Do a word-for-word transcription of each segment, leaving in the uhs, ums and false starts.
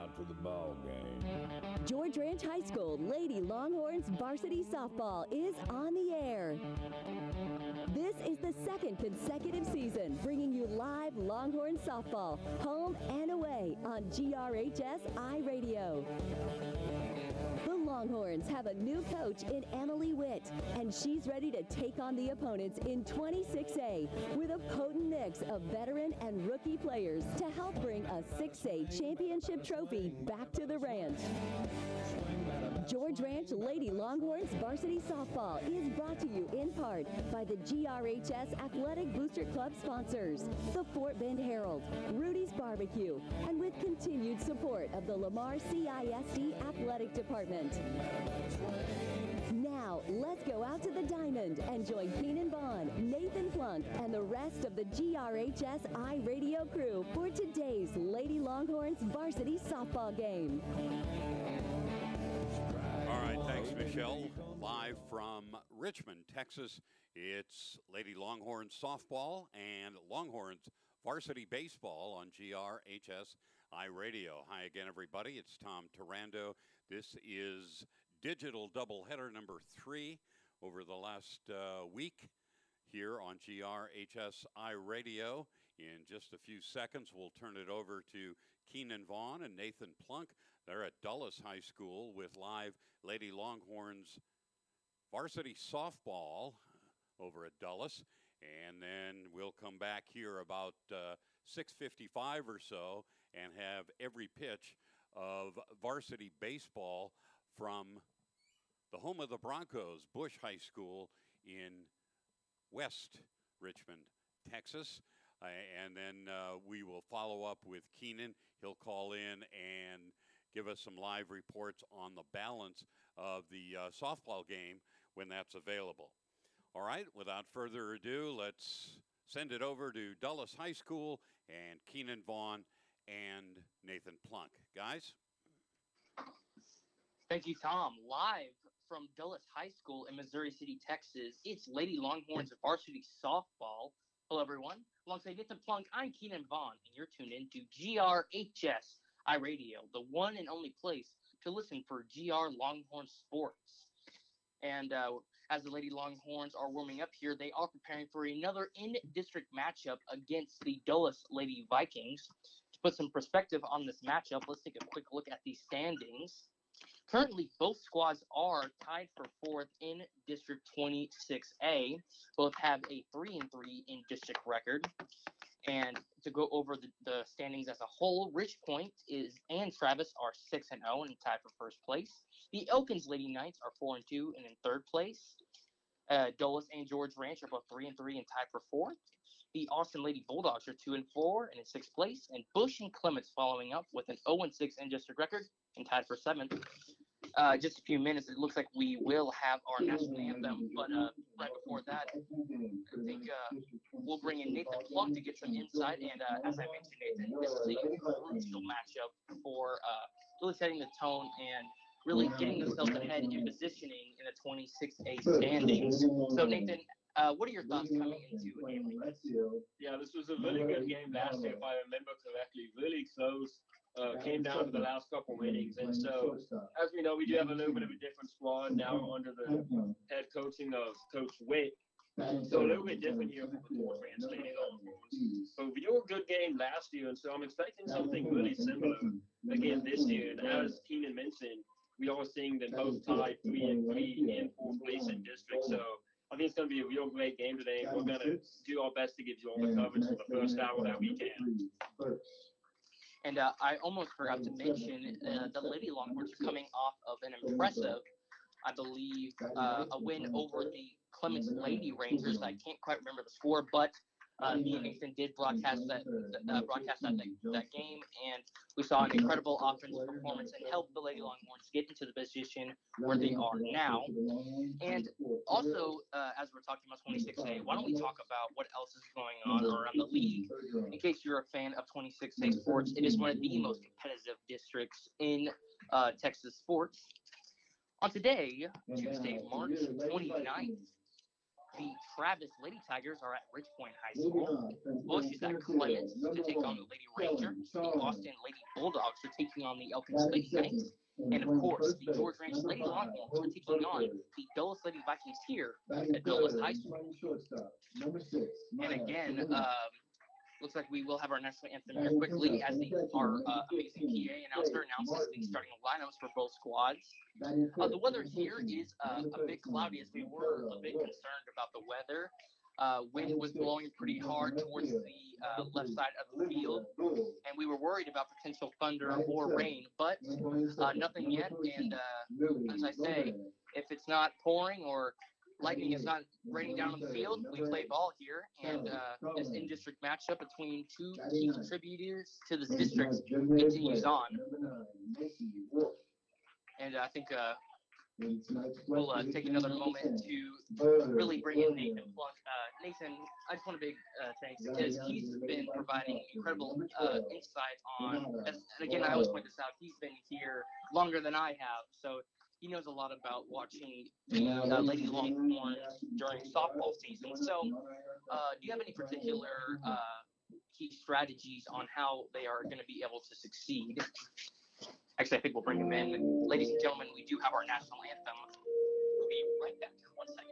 time for the ball game. George Ranch High School Lady Longhorns varsity softball is on the air. This is the second consecutive season bringing you live Longhorn softball, home and away on G R H S iRadio. The Longhorns have a new coach in Emily Witt, and she's ready to take on the opponents in twenty-six A with a potent mix of veteran and rookie players to help bring a six A championship trophy back to the ranch. George Ranch Lady Longhorns varsity softball is brought to you in part by the G R H S Athletic Booster Club sponsors, the Fort Bend Herald, Rudy's Barbecue, and with continued support of the Lamar C I S D Athletic Department. Now, let's go out to the diamond and join Keenan Vaughn, Nathan Plunk, and the rest of the G R H S iRadio crew for today's Lady Longhorns varsity softball game. All right, thanks, Michelle. Live from Richmond, Texas, it's Lady Longhorns softball and Longhorns varsity baseball on G R H S iRadio. Hi again, everybody. It's Tom Tarando. This is digital doubleheader number three over the last uh, week here on G R H S iRadio. In just a few seconds, we'll turn it over to Keenan Vaughn and Nathan Plunk. They're at Dulles High School with live Lady Longhorns varsity softball over at Dulles. And then we'll come back here about uh, six fifty-five or so and have every pitch of varsity baseball from the home of the Broncos, Bush High School in West Richmond, Texas. Uh, and then uh, we will follow up with Keenan. He'll call in and give us some live reports on the balance of the uh, softball game when that's available. All right, without further ado, let's send it over to Dulles High School and Keenan Vaughn and Nathan Plunk. Guys? Thank you, Tom. Live from Dulles High School in Missouri City, Texas, it's Lady Longhorns varsity softball. Hello, everyone. Alongside Nathan Plunk, I'm Keenan Vaughn, and you're tuned in to G R H S iRadio, the one and only place to listen for G R Longhorn sports. And uh, as the Lady Longhorns are warming up here, they are preparing for another in-district matchup against the Dulles Lady Vikings. To put some perspective on this matchup, let's take a quick look at the standings. Currently, both squads are tied for fourth in District twenty-six A. Both have a three and three in district record. And to go over the, the standings as a whole, Rich Point is and Travis are six and oh and tied for first place. The Elkins Lady Knights are four and two and in third place. Uh, Dulles and George Ranch are both three and three and tied for fourth. The Austin Lady Bulldogs are two and four and in sixth place. And Bush and Clements following up with an oh and six in district record and tied for seventh. Uh, just a few minutes, it looks like we will have our national anthem. But uh, right before that, I think uh, we'll bring in Nathan Plunk to get some insight. And uh, as I mentioned, Nathan, this is a crucial matchup for uh, really setting the tone and really getting themselves ahead and positioning in the twenty-six A standings. So, Nathan, uh, what are your thoughts coming into a game like this? Yeah, this was a really good game last year, if I remember correctly. Really close. Uh, came down to the last couple of innings. And so, as we know, we do have a little bit of a different squad now under the head coaching of Coach Witt. So a little bit different here for the George Ranch Lady Longhorns. But we were a good game last year, and so I'm expecting something really similar again this year. And as Keenan mentioned, we are seeing them both tied three and three in fourth place in district. So I think it's going to be a real great game today. We're going to do our best to give you all the coverage for the first hour that we can. And uh, I almost forgot to mention uh, the Lady Longhorns are coming off of an impressive, I believe, uh, a win over the Clements Lady Rangers. I can't quite remember the score, but uh, me and Nathan did broadcast that uh, broadcast that, that game, and we saw an incredible offensive performance and helped the Lady Longhorns get into the position where they are now. And also, uh, as we're talking about twenty-six A, why don't we talk about what else is going on around the league? In case you're a fan of twenty-six A sports, it is one of the most competitive districts in uh, Texas sports. On today, Tuesday, March twenty-ninth, The Travis Lady Tigers are at Rich Point High School. Bush is at Clements to take on the Lady Rangers. The Austin Lady Bulldogs are taking on the Elkins Lady Knights. And of course, the George Ranch Lady Longhorns are taking on the Dulles Lady Vikings here at Dulles High School. And again, um, looks like we will have our national anthem here quickly as the, our uh, amazing P A announcer announces the starting lineups for both squads. Uh, the weather here is uh, a bit cloudy, as we were a bit concerned about the weather. Uh, wind was blowing pretty hard towards the uh, left side of the field, and we were worried about potential thunder or rain, but uh, nothing yet. And uh, as I say, if it's not pouring or lightning is not raining down on the field, we play ball here, and uh, this in-district matchup between two key contributors to this district continues on. And uh, I think uh, we'll uh, take another moment to really bring in Nathan Plunk. Uh, Nathan, I just want to big uh, thanks because he's been providing incredible uh, insight on, as, and again, I always point this out, he's been here longer than I have, so he knows a lot about watching the uh, Lady Longhorns during softball season. So uh, do you have any particular uh, key strategies on how they are going to be able to succeed? Actually, I think we'll bring him in. Ladies and gentlemen, we do have our national anthem. We'll be right back. One second.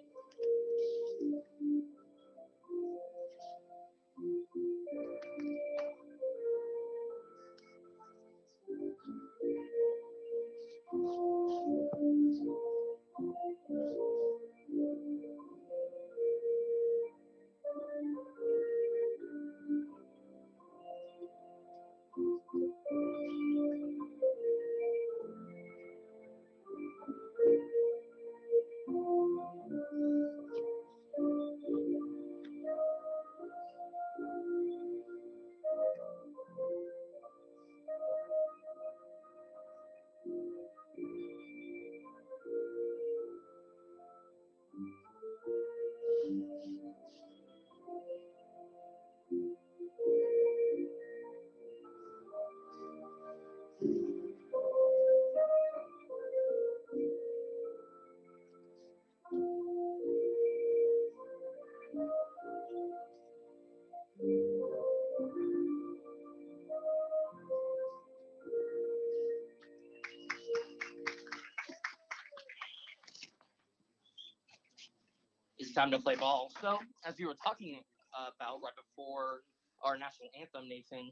It's time to play ball. So, as we were talking uh, about right before our national anthem, Nathan,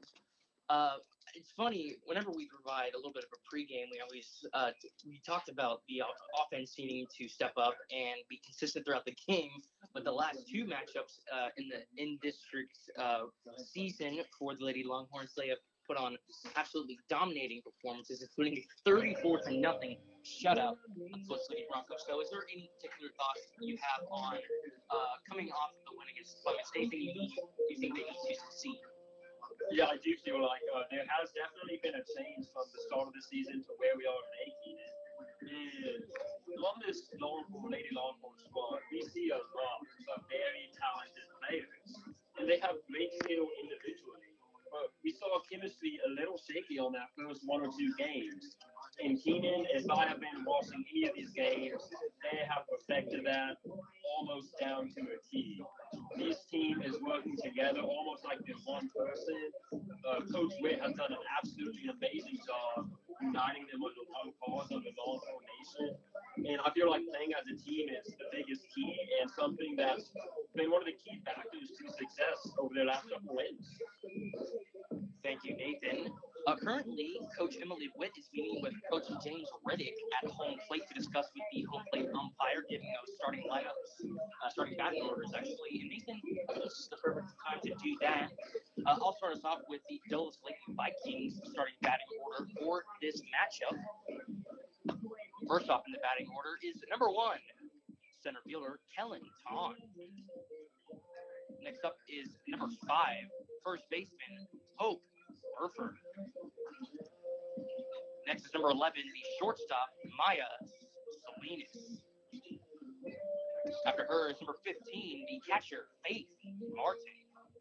uh, it's funny, whenever we provide a little bit of a pregame, we always, uh, we talked about the offense needing to step up and be consistent throughout the game, but the last two matchups uh, in the in-district uh, season for the Lady Longhorns, they have put on absolutely dominating performances, including a thirty-four to nothing shutout against Lady Broncos. So is there any particular thoughts you have on uh, coming off the win against Clements? Anything you, need, you think they need to succeed? Yeah, I do feel like uh, there has definitely been a change from the start of the season to where we are today, Keenan. And on this Longhorn, Lady Longhorn squad, we see a lot of very talented players, and they have great skill individually. But we saw chemistry a little shaky on that first one or two games. And Keenan, if I have been watching any of these games, they have perfected that almost down to a T. This team is working together almost like they're one person. Uh, Coach Witt has done an absolutely amazing job uniting them under one cause, under Longhorn Nation. And I feel like playing as a team is the biggest key and something that's been one of the key factors to success over their last couple wins. Thank you, Nathan. Uh, currently, Coach Emily Witt is meeting with Coach James Riddick at home plate to discuss with the home plate umpire, giving those starting lineups, uh, starting batting orders, actually. And Nathan, this is the perfect time to do that. Uh, I'll start us off with the Dulles Lady Vikings starting batting order for this matchup. First off in the batting order is number one, center fielder Kellen Ton. Next up is number five, first baseman Hope Burford. Next is number eleven, the shortstop Maya Salinas. After her is number fifteen, the catcher Faith Martin.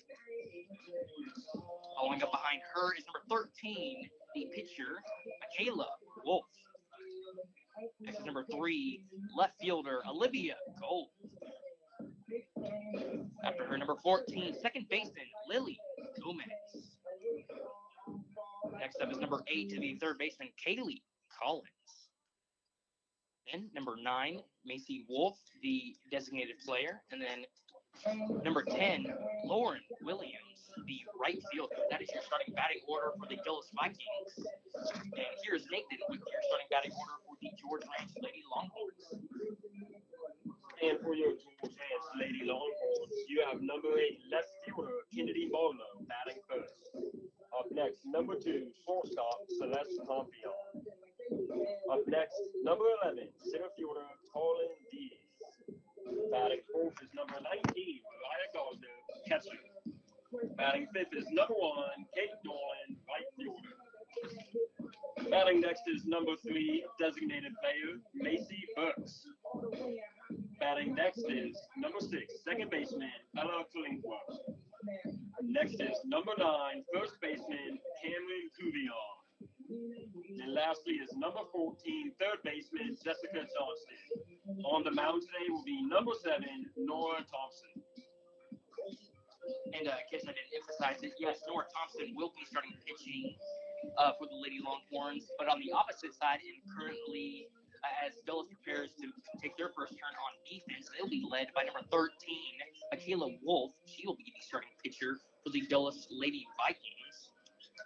Following up behind her is number thirteen, the pitcher Michaela Wolf. Next is number three, left fielder Olivia Gold. After her, number fourteen, second baseman, Lily Gomez. Next up is number eight, the third baseman, Kaylee Collins. Then number nine, Macy Wolf, the designated player. And then number ten, Lauren Williams, the right fielder. That is your starting batting order for the Dulles Vikings. And here's Nathan with your starting batting order for the George Ranch Lady Longhorns. And for your George Ranch Lady Longhorns, you have number eight, left fielder, Kennedy Marlowe, batting first. Up next, number two, shortstop, Celeste Campion. Up next, number eleven, center fielder, Colin Dees. Batting fourth is number nineteen, Mariah Gardner, catcher. Batting fifth is number one, Kate Dolan, right fielder. Batting next is number three, designated player, Macy Burks. Batting next is number six, second baseman, Ella Klingworth. Next is number nine, first baseman, Cameron Cuvion. And lastly is number fourteen, third baseman, Jessica Johnston. On the mound today will be number seven, Nora Thompson. And uh, in case I didn't emphasize it, yes, Nora Thompson will be starting pitching uh, for the Lady Longhorns. But on the opposite side, and currently, uh, as Dulles prepares to take their first turn on defense, they'll be led by number thirteen, Akela Wolf. She will be the starting pitcher for the Dulles Lady Vikings.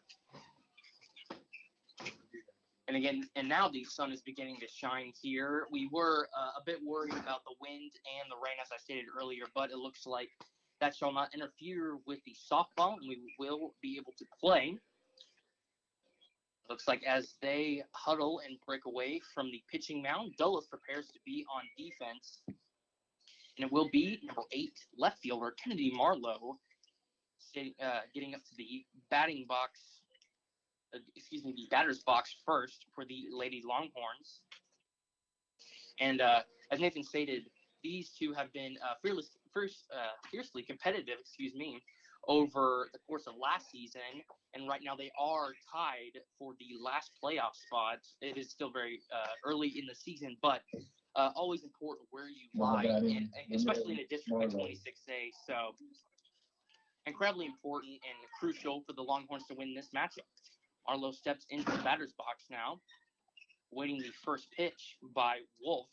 And again, and now the sun is beginning to shine here. We were uh, a bit worried about the wind and the rain, as I stated earlier, but it looks like that shall not interfere with the softball, and we will be able to play. Looks like as they huddle and break away from the pitching mound, Dulles prepares to be on defense. And it will be number eight, left fielder Kennedy Marlowe, uh, getting up to the batting box, uh, excuse me, the batter's box first for the Lady Longhorns. And uh, as Nathan stated, these two have been uh, fearless, fierce, uh, fiercely competitive, excuse me, over the course of last season. And right now they are tied for the last playoff spot. It is still very uh, early in the season, but uh, always important where you lie, and, especially in a district like twenty-six A. So incredibly important and crucial for the Longhorns to win this matchup. Marlowe steps into the batter's box now, waiting the first pitch by Wolf.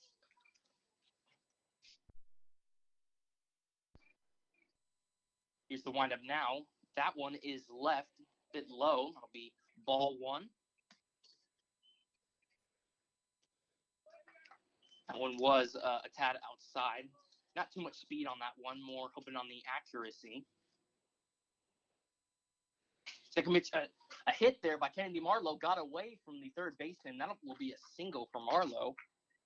Here's the windup now. That one is left, a bit low. That'll be ball one. That one was uh, a tad outside. Not too much speed on that one, more hoping on the accuracy. Second pitch, uh, a hit there by Kennedy Marlowe got away from the third baseman. That will be a single for Marlowe.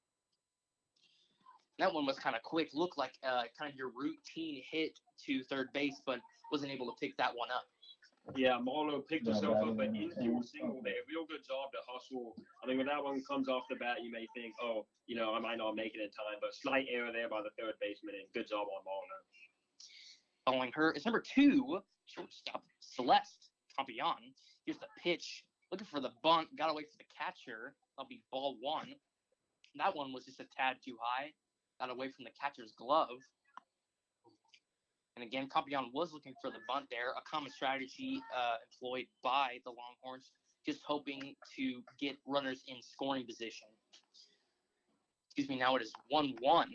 That one was kind of quick, looked like uh, kind of your routine hit to third base, but wasn't able to pick that one up. Yeah, Marlowe picked herself up an infield single there. Real good job to hustle. I mean, when that one comes off the bat, you may think, oh, you know, I might not make it in time, but slight error there by the third baseman, and good job on Marlowe. Following her is number two, shortstop Celeste Campion. Here's the pitch, looking for the bunt, got away from the catcher. That'll be ball one. That one was just a tad too high, got away from the catcher's glove. And again, Campion was looking for the bunt there, a common strategy uh, employed by the Longhorns, just hoping to get runners in scoring position. Excuse me, now it is one one.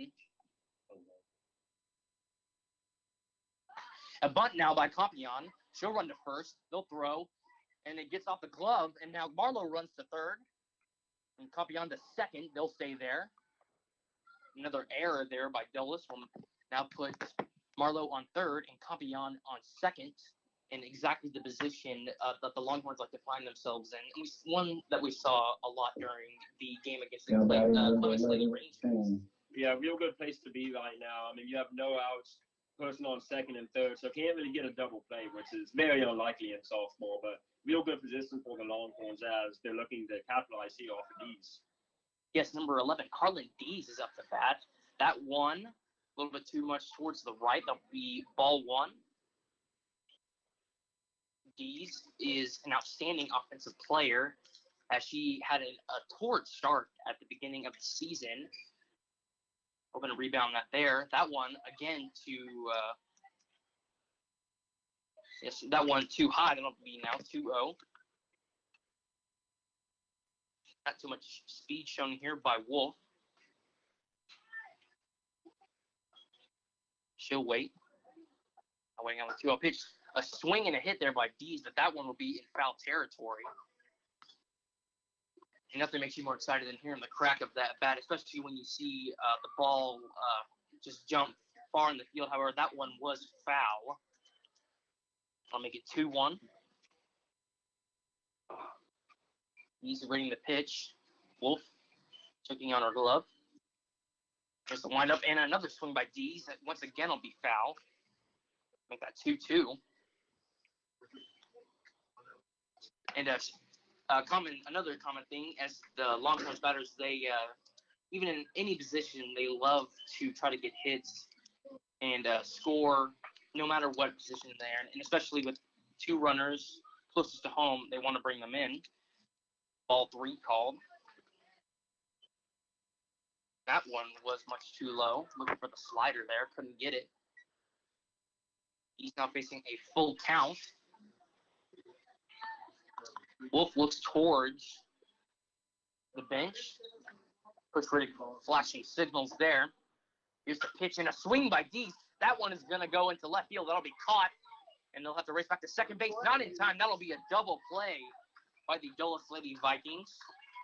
A bunt now by Campion. She'll run to first. They'll throw, and it gets off the glove, and now Marlowe runs to third. And Campion to second. They'll stay there. Another error there by Dulles will now put Marlowe on third and Campion on second, in exactly the position uh, that the Longhorns like to find themselves in. And we, one that we saw a lot during the game against the Clay, uh, Clemens Lady Rangers. Yeah, real good place to be right now. I mean, you have no outs, person on second and third, so can't really get a double play, which is very unlikely in softball, but real good position for the Longhorns as they're looking to capitalize here off of Dees. Yes, number eleven, Carlin Dees is up to bat. That one, a little bit too much towards the right. That'll be ball one. Dees is an outstanding offensive player as she had an, a torrid start at the beginning of the season. We're going to rebound that there. That one, again, to uh, – yes, that one too high. That'll be now two oh. Not too much speed shown here by Wolf. She'll wait. I'm waiting on the two oh pitch. A swing and a hit there by Dees, but that one will be in foul territory. And nothing makes you more excited than hearing the crack of that bat, especially when you see uh, the ball uh, just jump far in the field. However, that one was foul. I'll make it two one. He's reading the pitch. Wolf checking on her glove. There's the windup and another swing by Dees. That once again will be foul. Make that two two. And uh, uh, common, another common thing, as the Longhorns batters, they, uh, even in any position, they love to try to get hits and uh, score no matter what position they're in. And especially with two runners closest to home, they want to bring them in. Ball three called. That one was much too low. Looking for the slider there. Couldn't get it. He's now facing a full count. Wolf looks towards the bench. Push ready, flashing signals there. Here's the pitch and a swing by Dees. That one is going to go into left field. That'll be caught. And they'll have to race back to second base. Not in time. That'll be a double play by the Dulles Lady Vikings.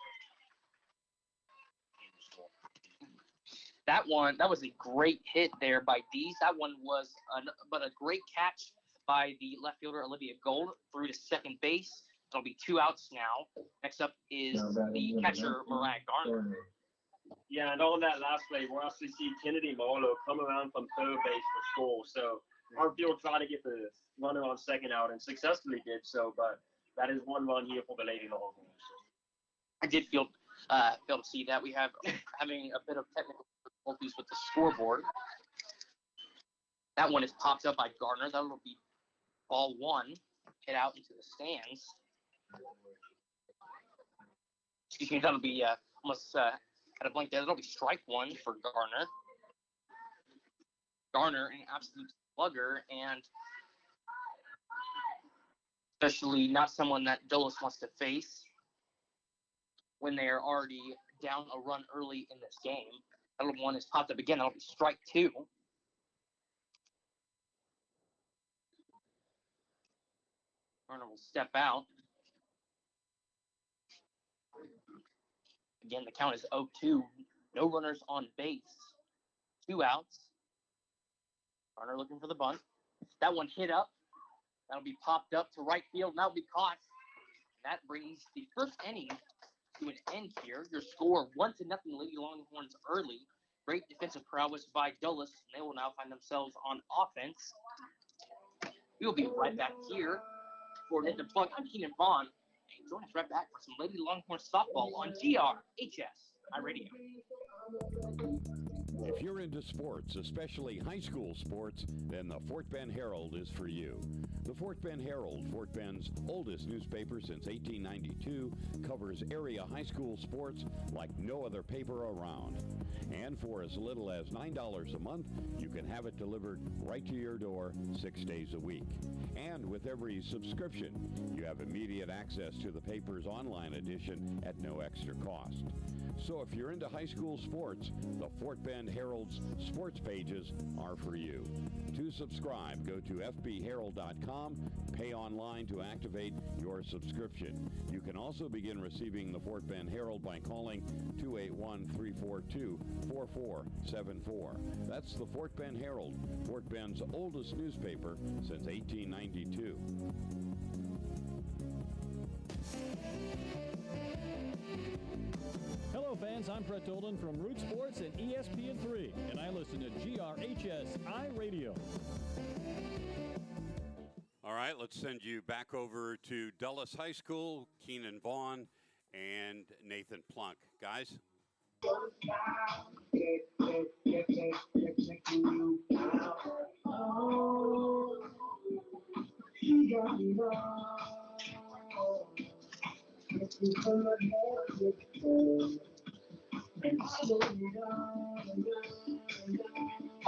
That one, that was a great hit there by Dees. That one was a, but a great catch by the left fielder, Olivia Gold, through to second base. It'll be two outs now. Next up is the catcher, Mariah Garner. Yeah, and on that last play, we'll actually see Kennedy Marlowe come around from third base for score. So our field tried to get the runner on second out and successfully did so, but that is one run here for the Lady Longhorns. I did feel uh, feel to see that. We have having a bit of technical difficulties with the scoreboard. That one is popped up by Gardner. That will be ball one, hit out into the stands. Excuse me, that'll be uh, almost uh, had a blank there. That'll be strike one for Garner. Garner, an absolute slugger, and especially not someone that Dulles wants to face when they are already down a run early in this game. That little one is popped up again. That'll be strike two. Garner will step out. Again, the count is oh two. No runners on base. Two outs. Garner looking for the bunt. That one hit up. That'll be popped up to right field, and that'll be caught. That brings the first inning to an end here. Your score, one to nothing, Lady Longhorns early. Great defensive prowess by Dulles. They will now find themselves on offense. We will be right back here for Nathan Plunk. I'm Keenan Vaughn. And join us right back for some Lady Longhorns softball on G R H S iRadio. If you're into sports, especially high school sports, then the Fort Bend Herald is for you. The Fort Bend Herald, Fort Bend's oldest newspaper since eighteen ninety-two, covers area high school sports like no other paper around. And for as little as nine dollars a month, you can have it delivered right to your door six days a week. And with every subscription, you have immediate access to the paper's online edition at no extra cost. So if you're into high school sports, the Fort Bend Herald's sports pages are for you. To subscribe, go to f b herald dot com, pay online to activate your subscription. You can also begin receiving the Fort Bend Herald by calling two eight one, three four two, four four seven four. That's the Fort Bend Herald, Fort Bend's oldest newspaper since eighteen ninety-two. Hello fans, I'm Brett Dolan from Root Sports and E S P N three, and I listen to G R H S iRadio. All right, let's send you back over to Dulles High School, Keenan Vaughn, and Nathan Plunk. Guys?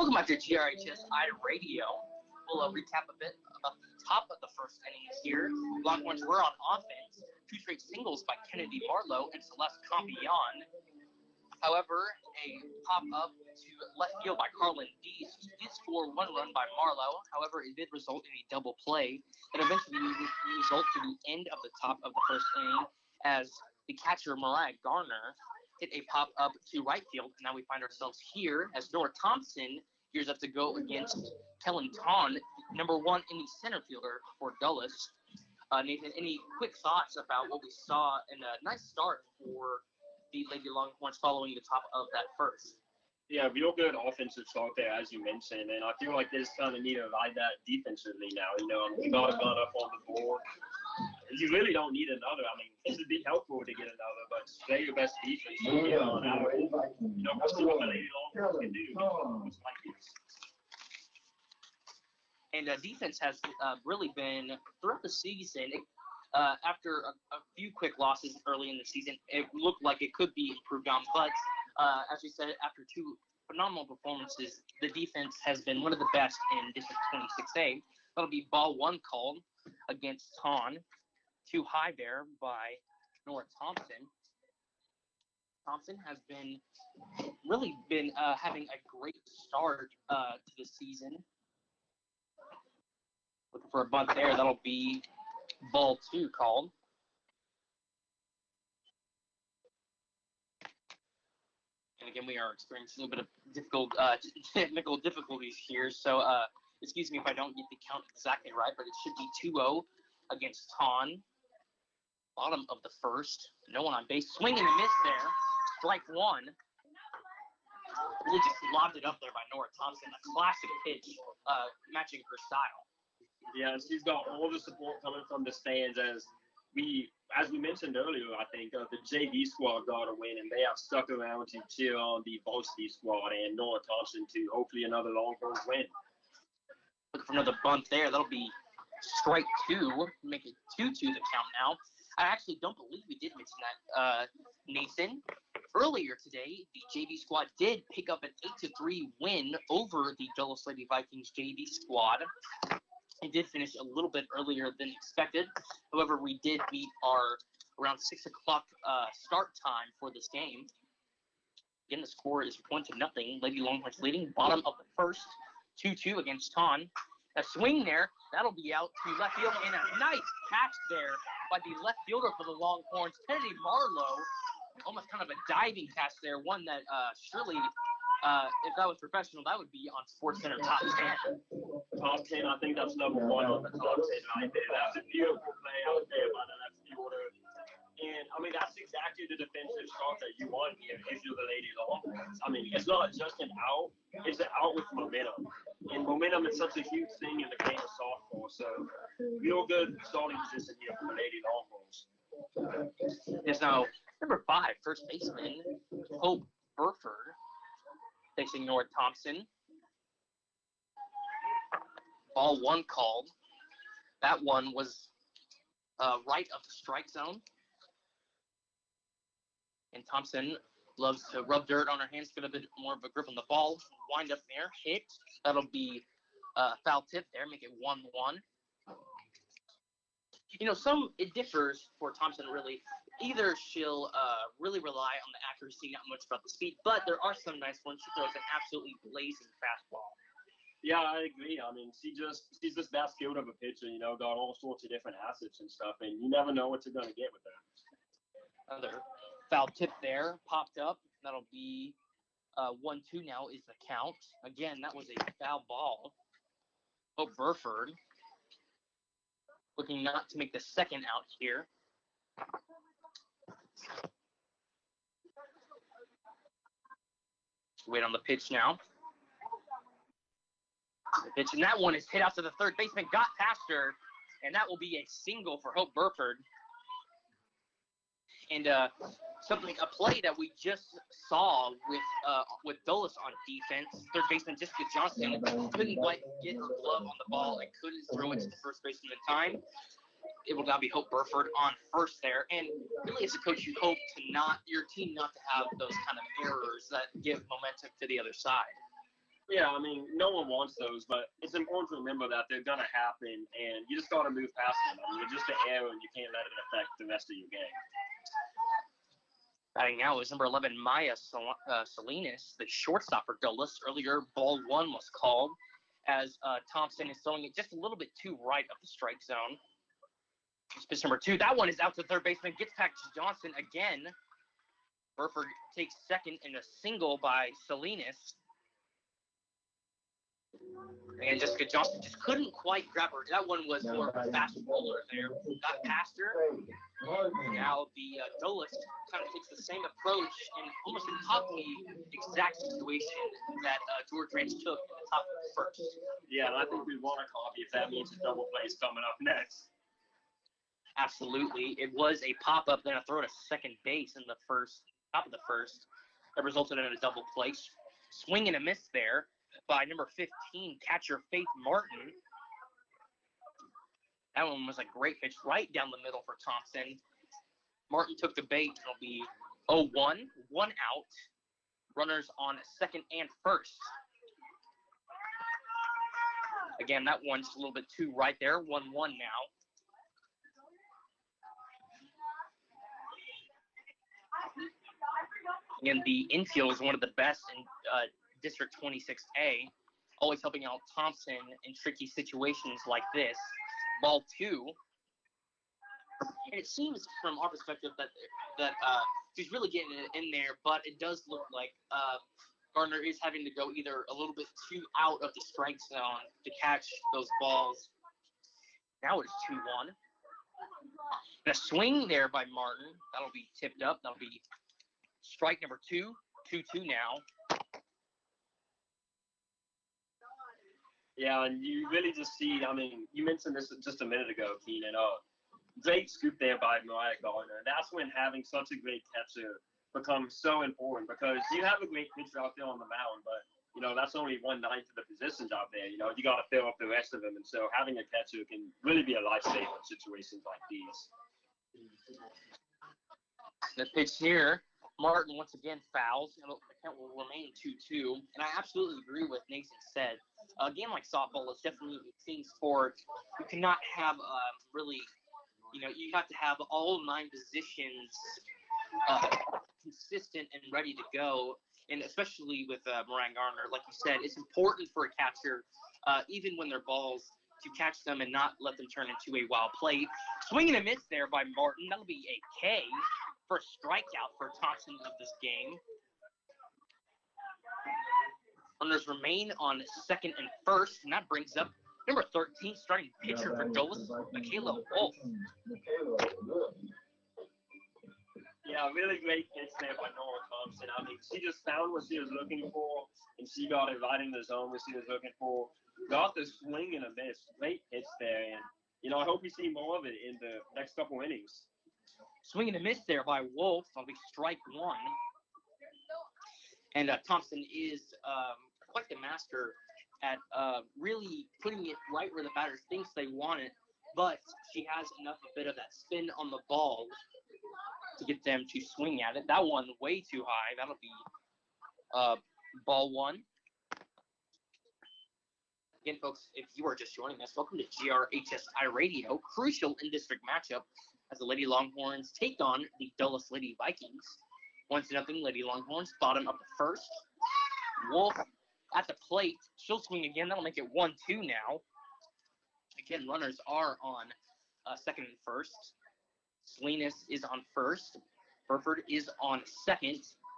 Welcome back to G R H S I Radio. We'll uh, recap a bit about the top of the first innings here. Longhorns were on offense. Two straight singles by Kennedy Marlowe and Celeste Campillon. However, a pop-up to left field by Carlin Deese did score one run by Marlowe. However, it did result in a double play that eventually resulted to the end of the top of the first inning as the catcher Mariah Garner hit a pop-up to right field. And now we find ourselves here as Nora Thompson gears up to go against Kellen Tahn, number one in the center fielder for Dulles. Uh, Nathan, any quick thoughts about what we saw in a nice start for the Lady Longhorns following the top of that first? Yeah, real good offensive start there, as you mentioned, and I feel like they just kind of need to ride that defensively now. You know, we got a gun up on the board. You really don't need another. I mean, it would be helpful to get another, but play your best defense. You know, now, you know, we'll see what the Lady Longhorns can do. And uh, defense has uh, really been, throughout the season, it, Uh, after a, a few quick losses early in the season, it looked like it could be improved on. But uh, as we said, after two phenomenal performances, the defense has been one of the best in District twenty-six A. That'll be ball one called against Tahn. Too high there by Nora Thompson. Thompson has been really been uh, having a great start uh, to the season. Looking for a bunt there. That'll be ball two called. And again, we are experiencing a little bit of difficult uh, technical difficulties here. So uh, excuse me if I don't get the count exactly right, but it should be two oh against Tahn. Bottom of the first. No one on base. Swing and a miss there. Strike one. Really just lobbed it up there by Nora Thompson. A classic pitch uh, matching her style. Yeah, and she's got all the support coming from the stands as we, as we mentioned earlier, I think, uh, the J V squad got a win, and they have stuck around to cheer on the varsity squad and Nora Thompson to hopefully another Longhorns win. Looking for another bunt there. That'll be strike two. Make it two two the count now. I actually don't believe we did mention that, uh, Nathan. Earlier today, the J V squad did pick up an eight to three win over the Dulles Lady Vikings J V squad. It did finish a little bit earlier than expected. However, we did meet our around six o'clock uh, start time for this game. Again, the score is one to nothing. Lady Longhorns leading. Bottom of the first, two two against Tahn. A swing there. That'll be out to left field. And a nice catch there by the left fielder for the Longhorns, Kennedy Marlowe. Almost kind of a diving catch there. One that uh, surely, uh, if that was professional, that would be on SportsCenter top ten. Top ten, I think that's number one on the top ten right there. That's a beautiful play out there by the left fielder. And, I mean, that's exactly the defensive start that you want here if you're the Lady Longhorns. I mean, it's not just an out, it's an out with momentum. And momentum is such a huge thing in the game of softball. So, real good starting position here for the Lady Longhorns. Yes, now, number five, first baseman, Hope Burford, facing Nora Thompson. Ball one called. That one was uh, right of the strike zone. And Thompson loves to rub dirt on her hands, get a bit more of a grip on the ball. Wind up there, hit. That'll be uh, foul tip there, make it one one. You know, some, it differs for Thompson, really. Either she'll uh, really rely on the accuracy, not much about the speed, but there are some nice ones. She throws an absolutely blazing fastball. Yeah, I agree. I mean, she just she's this best field of a pitcher, you know, got all sorts of different assets and stuff, and you never know what you're going to get with her. Another foul tip there, popped up. That'll be uh, one two now is the count. Again, that was a foul ball. Oh, Burford looking not to make the second out here. Wait on the pitch now. The pitch, and that one is hit out to the third baseman, got past her, and that will be a single for Hope Burford. And uh, something, a play that we just saw with uh, with Dulles on defense. Third baseman Jessica Johnson couldn't quite get her glove on the ball and couldn't throw it to the first baseman in time. It will now be Hope Burford on first there. And really, as a coach, you hope to not your team not to have those kind of errors that give momentum to the other side. Yeah, I mean, no one wants those, but it's important to remember that they're going to happen, and you just got to move past them. I mean, they're just an error, and you can't let it affect the rest of your game. Batting now is number eleven, Maya Sal- uh, Salinas, the shortstop for Dulles. Earlier, ball one was called as uh, Thompson is throwing it just a little bit too right of the strike zone. Pitch number two, that one is out to third baseman, gets back to Johnson again. Burford takes second in a single by Salinas. And Jessica Johnson just couldn't quite grab her. That one was more of a fast roller there. Got past her. Now the uh, Dulles kind of takes the same approach and almost a copy exact situation that uh, George Ranch took in the top of the first. Yeah, and I think we want a copy if that means a double play is coming up next. Absolutely. It was a pop-up, then a throw to second base in the first, top of the first, that resulted in a double play. Swing and a miss there by number fifteen, catcher Faith Martin. That one was a great pitch right down the middle for Thompson. Martin took the bait. It'll be oh one, one out. Runners on second and first. Again, that one's a little bit too right there. one one now. Again, the infield is one of the best in uh, District twenty-six A, always helping out Thompson in tricky situations like this. Ball two. And it seems from our perspective that that uh, he's really getting it in there, but it does look like uh, Gardner is having to go either a little bit too out of the strike zone to catch those balls. Now it's two one. And a swing there by Martin. That'll be tipped up. That'll be strike number two. two two now. Yeah, and you really just see, I mean, you mentioned this just a minute ago, Keenan. Uh, great scoop there by Mariah Gardner. That's when having such a great catcher becomes so important because you have a great pitcher out there on the mound, but, you know, that's only one ninth of the positions out there. You know, you got to fill up the rest of them. And so having a catcher can really be a lifesaver in situations like these. The pitch here. Martin once again fouls. The count will remain two two. And I absolutely agree with Nathan said. A game like softball is definitely a team sport. You cannot have um, really, you know, you have to have all nine positions uh, consistent and ready to go. And especially with uh, Mariah Gardner, like you said, it's important for a catcher, uh, even when they're balls, to catch them and not let them turn into a wild play. Swing and a miss there by Martin. That'll be a K. First strikeout for Thompson of this game. Runners remain on second and first, and that brings up number thirteen, starting pitcher for Dulles, Michaela Wolf. Yeah, really great pitch there by Nora Thompson. I mean, she just found what she was looking for, and she got it right in the zone what she was looking for. Got the swing and a miss. Great pitch there, and, you know, I hope we see more of it in the next couple innings. Swing and a miss there by Wolf. That'll be strike one. And uh, Thompson is um, quite the master at uh, really putting it right where the batter thinks they want it, but she has enough a bit of that spin on the ball to get them to swing at it. That one way too high. That'll be uh, ball one. Again, folks, if you are just joining us, welcome to G R H S I Radio. Crucial in-district matchup as the Lady Longhorns take on the Dulles Lady Vikings. One to nothing, Lady Longhorns, bottom of the first. Wolf at the plate. She'll swing again. That'll make it one two now. Again, runners are on uh, second and first. Salinas is on first. Burford is on second.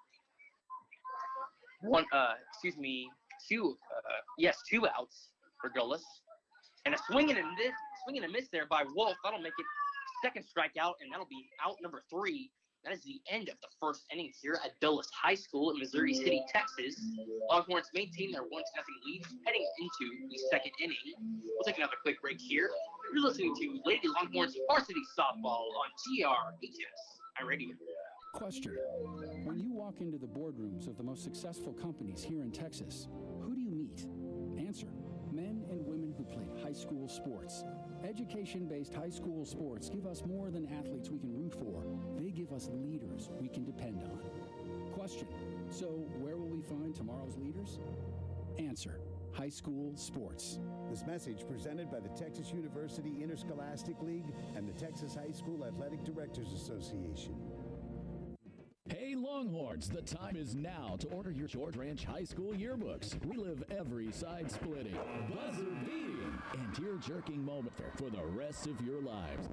One, uh, excuse me, two, uh, yes, two outs for Dulles. And a swing and a miss, swing and a miss there by Wolf. That'll make it second strikeout, and that'll be out number three. That is the end of the first innings here at Dulles High School in Missouri City, Texas. Longhorns maintain their one to nothing lead heading into the second inning. We'll take another quick break here. You're listening to Lady Longhorns Varsity Softball on G R H S I Radio. Question. When you walk into the boardrooms of the most successful companies here in Texas, who do you meet? Answer. Men and women who played high school sports. Education-based high school sports give us more than athletes we can root for. They give us leaders we can depend on. Question. So where will we find tomorrow's leaders? Answer: high school sports. This message presented by the Texas University Interscholastic League and the Texas High School Athletic Directors Association. Hey Longhorns, the time is now to order your George Ranch High School yearbooks. Relive every side-splitting, buzzer-beating, and tear-jerking moment for the rest of your lives.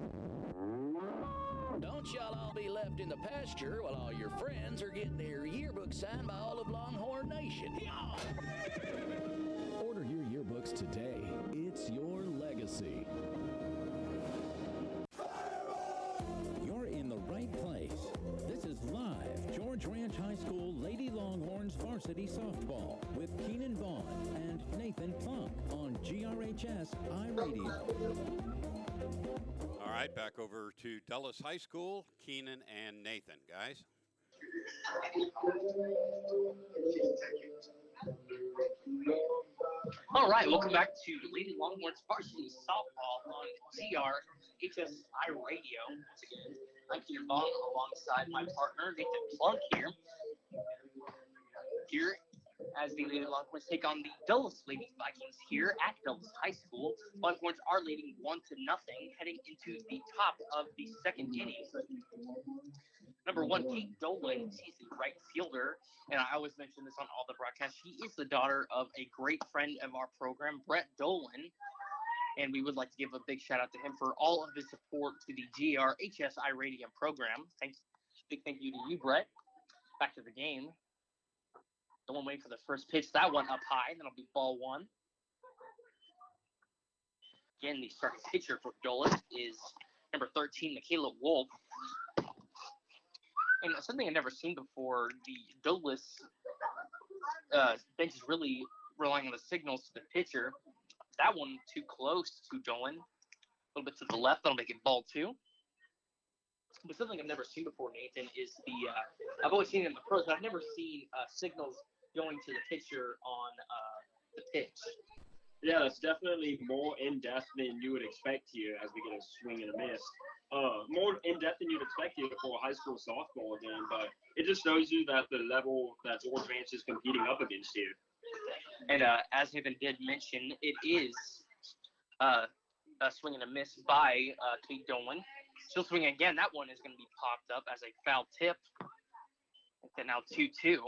Don't y'all all be left in the pasture while all your friends are getting their yearbook signed by all of Longhorn Nation. Order your yearbooks today. It's your legacy. You're in the right place. This is live George Ranch High School Lady Longhorns varsity softball with Keenan Vaughn and Nathan Plunk on G R H S iRadio. All right, back over to Dulles High School, Keenan and Nathan, guys. All right, welcome back to Lady Longhorns varsity softball on G R H S iRadio. Once again, I'm Keenan Vaughn alongside my partner, Nathan Plunk here. Here, as the Lady Longhorns take on the Dulles Lady Vikings here at Dulles High School. Longhorns are leading one to nothing, heading into the top of the second inning. Number one, Kate Dolan, she's the right fielder, and I always mention this on all the broadcasts. She is the daughter of a great friend of our program, Brett Dolan, and we would like to give a big shout out to him for all of his support to the G R H S iRadio program. Thanks, big thank you to you, Brett. Back to the game. The one waiting for the first pitch. That one up high. That'll be ball one. Again, the starting pitcher for Dulles is number thirteen, Michaela Wolf. And something I've never seen before, the Dulles uh, bench is really relying on the signals to the pitcher. That one too close to Dolan. A little bit to the left. That'll make it ball two. But something I've never seen before, Nathan, is the uh, – I've always seen it in the pros, but I've never seen uh, signals going to the pitcher on uh, the pitch. Yeah, it's definitely more in-depth than you would expect here as we get a swing and a miss. Uh, more in-depth than you'd expect here for a high school softball game, but it just shows you that the level that George Ranch is competing up against here. And uh, as Nathan did mention, it is uh, a swing and a miss by uh, Kate Dolan. She'll swing again. That one is going to be popped up as a foul tip. Okay, now two two.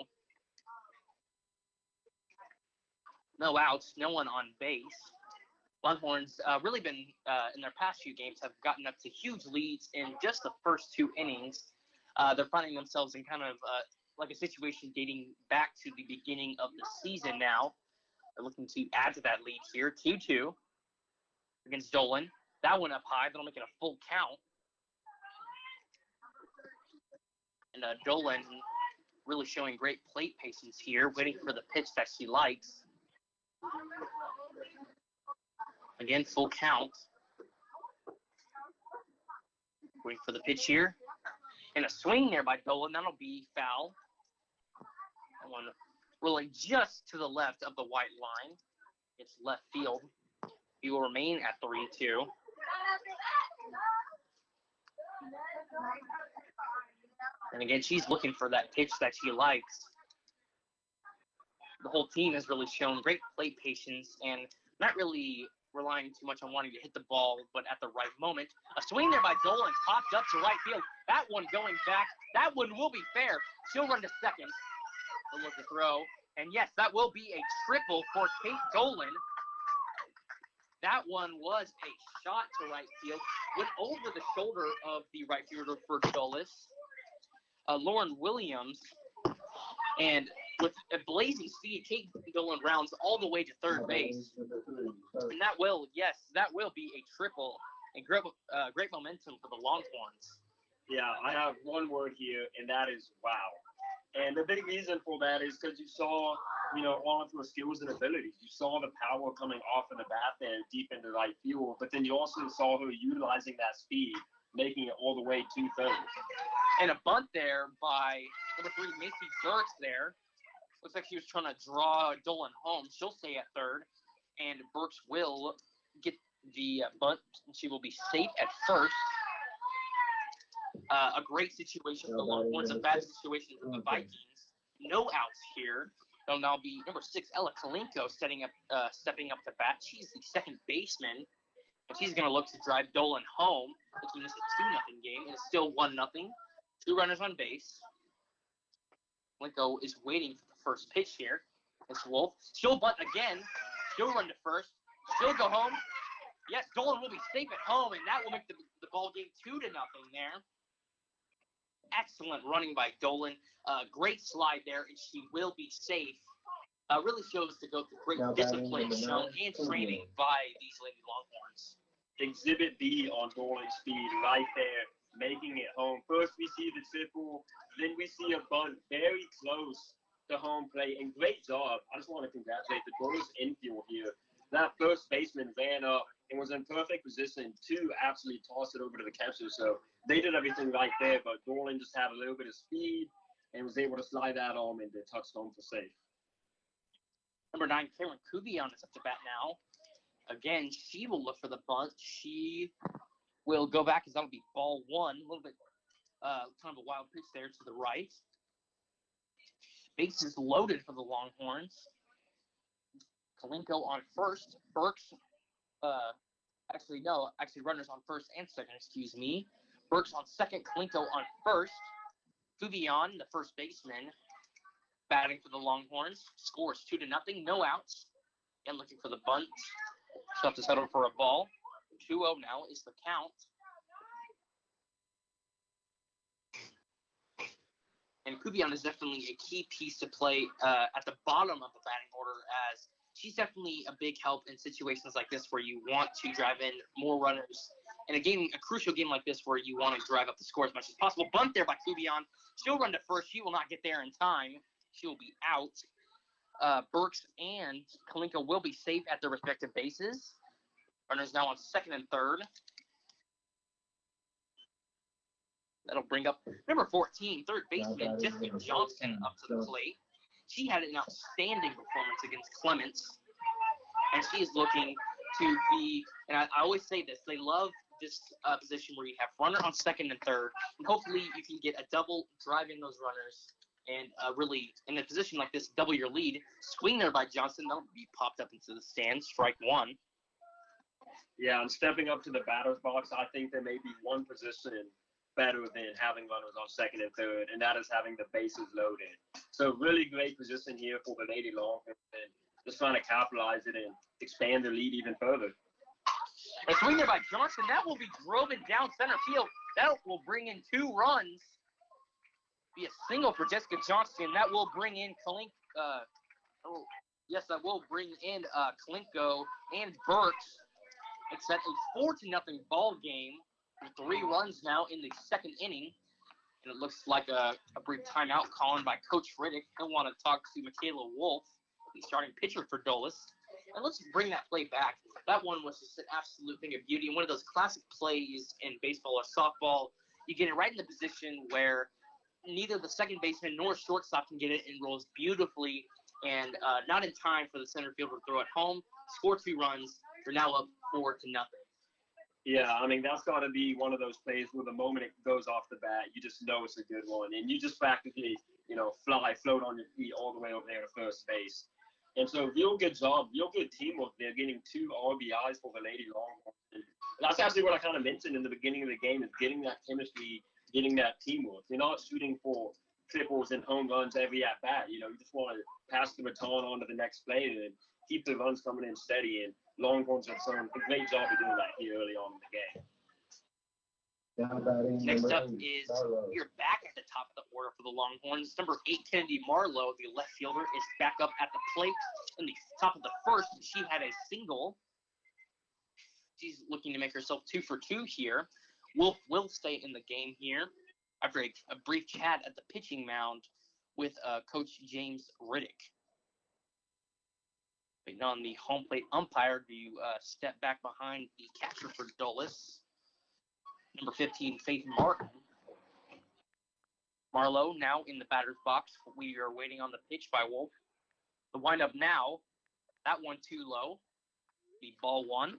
No outs, no one on base. Longhorns uh, really been, uh, in their past few games, have gotten up to huge leads in just the first two innings. Uh, they're finding themselves in kind of uh, like a situation dating back to the beginning of the season now. They're looking to add to that lead here, two two against Dolan. That one up high, that'll make it a full count. And uh, Dolan really showing great plate patience here, waiting for the pitch that she likes. Again, full count. Waiting for the pitch here. And a swing there by Dolan. That'll be foul. That one rolling just to the left of the white line. It's left field. He will remain at three two. And again, she's looking for that pitch that she likes. The whole team has really shown great plate patience and not really relying too much on wanting to hit the ball, but at the right moment. A swing there by Dolan, popped up to right field. That one going back. That one will be fair. She'll run to second. We'll look to throw. And yes, that will be a triple for Kate Dolan. That one was a shot to right field. Went over the shoulder of the right fielder for Dulles, uh, Lauren Williams. And with a blazing speed, Kate Dolan rounds all the way to third base. And that will, yes, that will be a triple and great, uh, great momentum for the Longhorns. Yeah, I have one word here, and that is wow. And the big reason for that is because you saw, you know, all of her skills and abilities. You saw the power coming off of the bat there deep into right field, but then you also saw her utilizing that speed, making it all the way to third. And a bunt there by number three, Macy Dirks there. Looks like she was trying to draw Dolan home. She'll stay at third, and Burks will get the bunt. She will be safe at first. Uh, a great situation for the Longhorns, a bad situation for the Vikings. No outs here. It'll now be number six, Ella Kalinko, setting up, uh, stepping up to bat. She's the second baseman, and she's going to look to drive Dolan home, making this a two nothing game. It's still one nothing. Two runners on base. Kalinko is waiting for the first pitch here. It's Wolf. She'll bunt again. She'll run to first. She'll go home. Yes, Dolan will be safe at home, and that will make the, the ball game two to nothing there. Excellent running by Dolan. Uh, great slide there, and she will be safe. Uh, really shows the go- great Now discipline batting shown number and nine. training by these Lady Longhorns. Exhibit B on Dolan's speed right there, making it home. First we see the triple, then we see a bunt very close to home plate, and great job. I just want to congratulate the Dolan's infield here. That first baseman ran up and was in perfect position to absolutely toss it over to the catcher. So they did everything right there, but Dolan just had a little bit of speed and was able to slide that home and they touched home for safe. Number nine, Karen Kubion is up to bat now. Again, she will look for the bunt. She will go back as that will be ball one. A little bit, uh, kind of a wild pitch there to the right. Bases loaded for the Longhorns. Kalinko on first. Burks, uh, actually, no, actually runners on first and second, excuse me. Burks on second, Kalinko on first. Kubion, the first baseman, batting for the Longhorns. Scores two to nothing, no outs. And looking for the bunt. She'll have to settle for a ball. two oh now is the count. And Kubion is definitely a key piece to play uh, at the bottom of the batting order, as she's definitely a big help in situations like this where you want to drive in more runners. In a game, a crucial game like this where you want to drive up the score as much as possible. Bunt there by Kubion. She'll run to first. She will not get there in time. She will be out. Uh, Burks and Kalinko will be safe at their respective bases. Runners now on second and third. That'll bring up number fourteen, third baseman Jessica Johnson up to the plate. She had an outstanding performance against Clements, and she is looking to be, and I, I always say this, they love this uh, position where you have runner on second and third, and hopefully you can get a double, drive in those runners, and uh, really, in a position like this, double your lead. Swing there by Johnson, that'll be popped up into the stands, strike one. Yeah, and stepping up to the batter's box, I think there may be one position better than having runners on second and third, and that is having the bases loaded. So really great position here for the Lady Longhorns, and just trying to capitalize it and expand their lead even further. A swing there by Johnson, that will be driven down center field. That will bring in two runs. Be a single for Jessica Johnson. That will bring in Kalinko. Uh, oh, yes, that will bring in uh, Kalinko and Burks. It's at a four to nothing ball game. Three runs now in the second inning, and it looks like a, a brief timeout calling by Coach Riddick. I want to talk to Michaela Wolf, the starting pitcher for Dulles. And let's bring that play back. That one was just an absolute thing of beauty, and one of those classic plays in baseball or softball. You get it right in the position where neither the second baseman nor shortstop can get it, and rolls beautifully, and uh, not in time for the center fielder to throw it home. Score two runs. They're now up four to nothing. Yeah, I mean, that's got to be one of those plays where the moment it goes off the bat, you just know it's a good one. And you just practically, you know, fly, float on your feet all the way over there to first base. And so real good job, real good teamwork there, getting two R B Is for the Lady Longhorns. And that's actually what I kind of mentioned in the beginning of the game, is getting that chemistry, getting that teamwork. You're not shooting for triples and home runs every at-bat. You know, you just want to pass the baton on to the next play and keep the runs coming in steady. And Longhorns have done a great job of doing that here early on in the game. Next up is, you're back at the top of the order for the Longhorns. Number eight, Kennedy Marlowe, the left fielder, is back up at the plate in the top of the first. She had a single. She's looking to make herself two for two here. Wolf will stay in the game here after a, a brief chat at the pitching mound with uh, Coach James Riddick. Waiting on the home plate umpire to uh, step back behind the catcher for Dulles. Number fifteen, Faith Martin. Marlowe now in the batter's box. We are waiting on the pitch by Wolf. The windup now. That one too low. The ball one.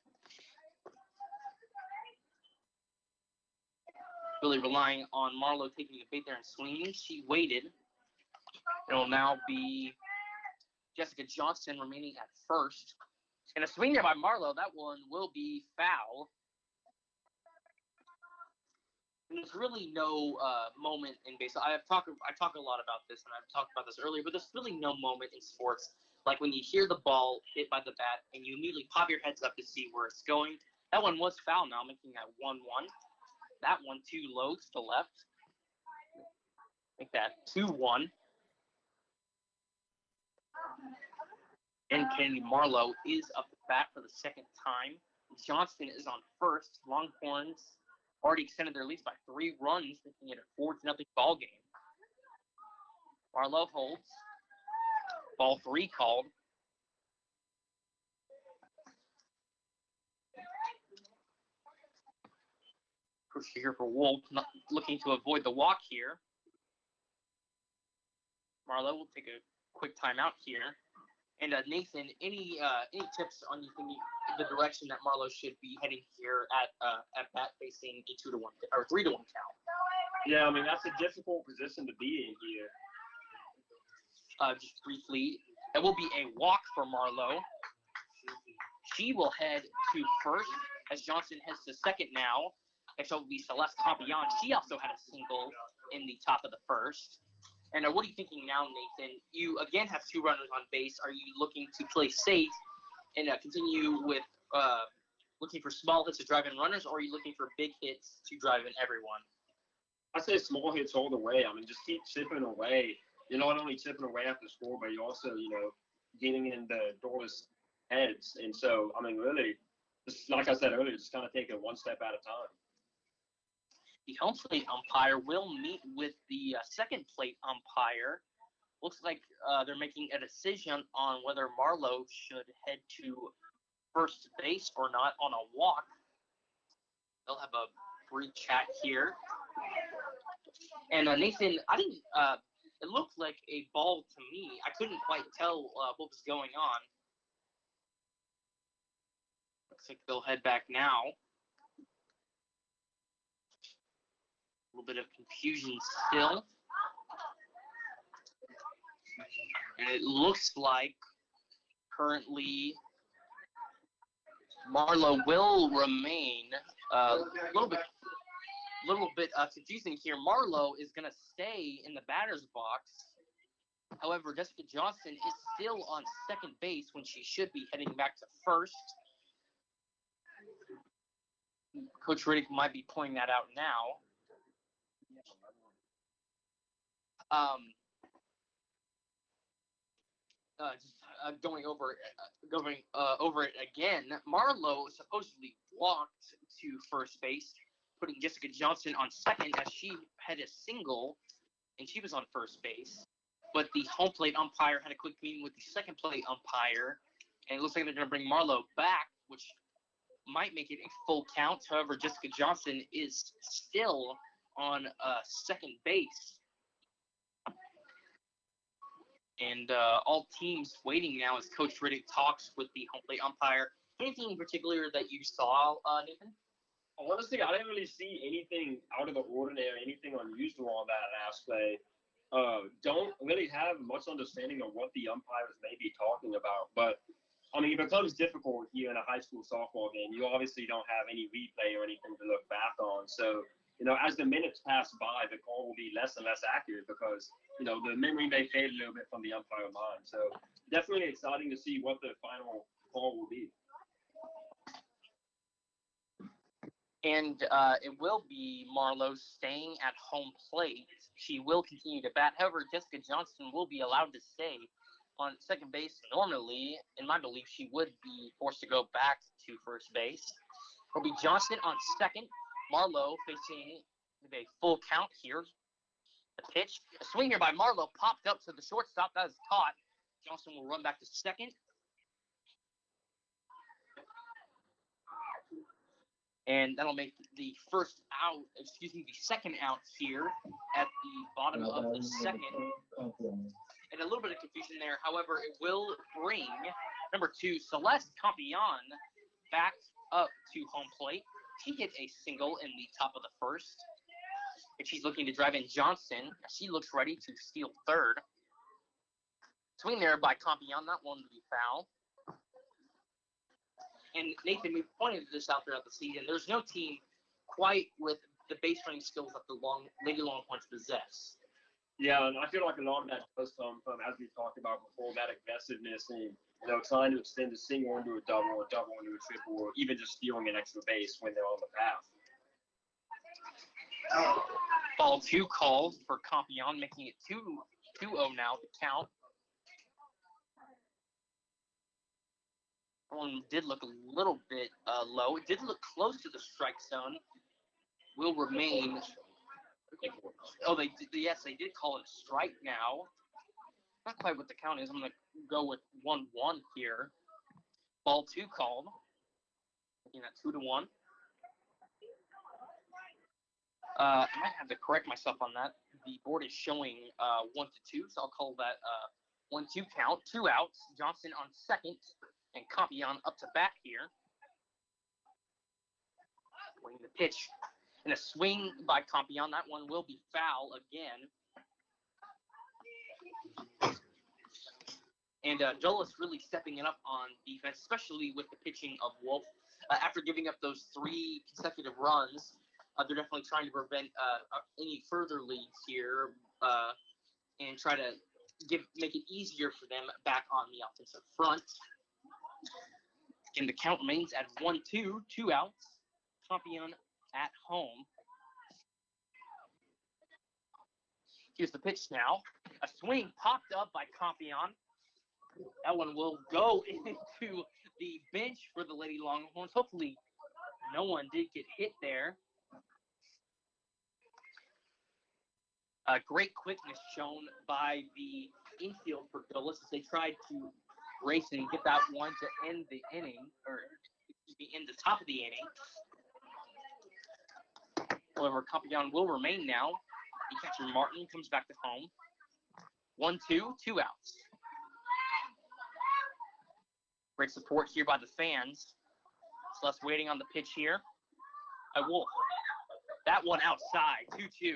Really relying on Marlowe taking the bait there and swinging. She waited. It'll now be Jessica Johnson remaining at first. And a swing there by Marlowe. That one will be foul. And there's really no uh, moment in baseball. I've talked I talk a lot about this, and I've talked about this earlier, but there's really no moment in sports like when you hear the ball hit by the bat and you immediately pop your heads up to see where it's going. That one was foul now, making that one one. That one too low to the left. Make that two one. And Kennedy Marlowe is up the bat for the second time. Johnston is on first. Longhorns already extended their lead by three runs, making it a four to nothing ball game. Marlowe holds. Ball three called. Push here for Wolf, not looking to avoid the walk here. Marlowe will take a quick timeout here. And uh, Nathan, any uh, any tips on anything, the direction that Marlowe should be heading here at uh, at bat facing a two to one or three to one count? Yeah, I mean that's a difficult position to be in here. Uh, just briefly, it will be a walk for Marlowe. She will head to first as Johnson heads to second now. Next will be Celeste Campion. She also had a single in the top of the first. And uh, what are you thinking now, Nathan? You, again, have two runners on base. Are you looking to play safe and uh, continue with uh, looking for small hits to drive in runners, or are you looking for big hits to drive in everyone? I say small hits all the way. I mean, just keep chipping away. You're not only chipping away after score, but you're also, you know, getting in the doorless heads. And so, I mean, really, just like I said earlier, just kind of take it one step at a time. The home plate umpire will meet with the uh, second plate umpire. Looks like uh, they're making a decision on whether Marlowe should head to first base or not on a walk. They'll have a brief chat here. And uh, Nathan, I didn't. Uh, it looked like a ball to me. I couldn't quite tell uh, what was going on. Looks like they'll head back now. A little bit of confusion still. And it looks like currently Marlowe will remain uh, a little bit little bit uh, confusing here. Marlowe is going to stay in the batter's box. However, Jessica Johnson is still on second base when she should be heading back to first. Coach Riddick might be pointing that out now. Um, uh, just uh, going over uh, going uh, over it again. Marlowe supposedly walked to first base, putting Jessica Johnson on second as she had a single, and she was on first base. But the home plate umpire had a quick meeting with the second plate umpire, and it looks like they're going to bring Marlowe back, which might make it a full count. However, Jessica Johnson is still on uh, second base. And uh, all teams waiting now as Coach Riddick talks with the home plate umpire. Anything in particular that you saw, uh, Nathan? Honestly, I didn't really see anything out of the ordinary, anything unusual on that last play. Uh, don't really have much understanding of what the umpires may be talking about. But, I mean, it becomes difficult here in a high school softball game. You obviously don't have any replay or anything to look back on. So, you know, as the minutes pass by, the call will be less and less accurate because, you know, the memory may fade a little bit from the umpire mind. So definitely exciting to see what the final call will be. And uh, it will be Marlowe staying at home plate. She will continue to bat. However, Jessica Johnson will be allowed to stay on second base. Normally, in my belief, she would be forced to go back to first base. It will be Johnson on second. Marlowe facing a full count here. The pitch. A swing here by Marlowe popped up to the shortstop. That is caught. Johnson will run back to second. And that'll make the first out, excuse me, the second out here at the bottom of the second. And a little bit of confusion there. However, it will bring number two, Celeste Campion, back up to home plate. She hit a single in the top of the first. And she's looking to drive in Johnson. She looks ready to steal third. Swing there by Compion, that one to be foul. And Nathan, we pointed this out throughout the season. There's no team quite with the base running skills that the long Lady Longhorns possess. Yeah, and I feel like a lot of that does come from, as we talked about before, that aggressiveness and, you know, trying to extend a single into a double, or double into a triple, or even just stealing an extra base when they're on the path. Ball two called for Compion, making it two oh now to count. That one did look a little bit uh, low. It did look close to the strike zone. Will remain. Oh, they did, yes, they did call it a strike now. Not quite what the count is. I'm going to go with one one here. Ball two called. Making that two to one. Uh, I might have to correct myself on that. The board is showing uh, one to two, so I'll call that uh, one two count. Two outs. Johnson on second, and Compion up to bat here. Waiting the pitch. And a swing by Compion. That one will be foul again. And uh, Dulles really stepping it up on defense, especially with the pitching of Wolf. Uh, after giving up those three consecutive runs, uh, they're definitely trying to prevent uh, any further leads here uh, and try to give make it easier for them back on the offensive front. And the count remains at one two, two outs. Compion at home. Here's the pitch now. A swing popped up by Compion. That one will go into the bench for the Lady Longhorns. Hopefully no one did get hit there. Uh, great quickness shown by the infield for Dulles as they tried to race and get that one to end the inning, or excuse me, end the top of the inning. However, Compion will remain now. The catcher Martin comes back to home. One, two, two outs. Great support here by the fans. Celeste waiting on the pitch here. By Wolf. That one outside, two two.